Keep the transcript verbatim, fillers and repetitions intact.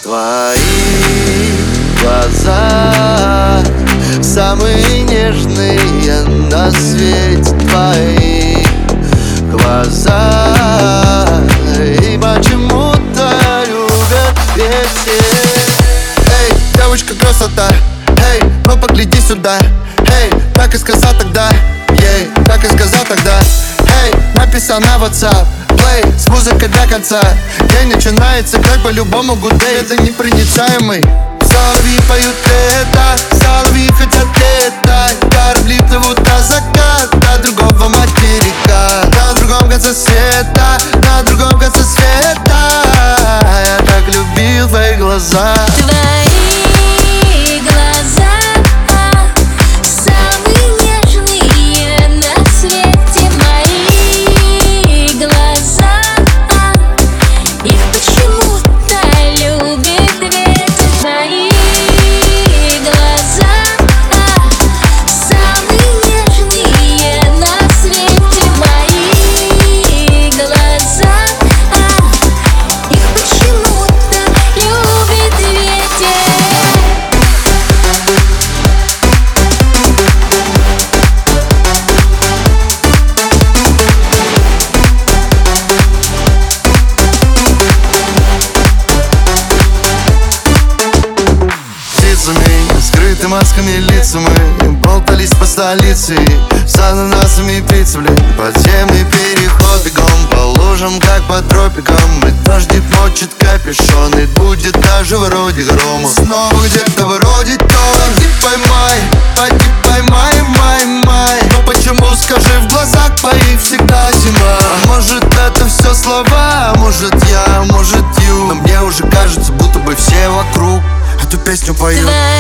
Твои глаза самые нежные на свете. Твои глаза и почему-то любят все. Эй, девочка, красота, эй, ну погляди сюда. Эй, так и сказал тогда, ей, так и сказал тогда. Эй, написал на WhatsApp, плей с музыкой до конца. День начинается как по-любому good day. Это непроницаемый. Соловьи поют лето, соловьи хотят летать. Корабли плывут на закат до другого материка, на другом конце света, на другом конце света. Я так любил твои глаза. Скрыты масками лица мы болтались по столице, с ананасами пицца, блин. Подземный переход бегом по лужам, как по тропикам. И дождик мочит капюшон, и будет даже вроде грома. Снова где-то вроде тона. Пойди поймай, пойди поймай, май, май. Но почему, скажи, в глазах твоих всегда зима? А может это все слова, а может я, а может ю. Но мне уже кажется, будто бы все вокруг эту песню поют.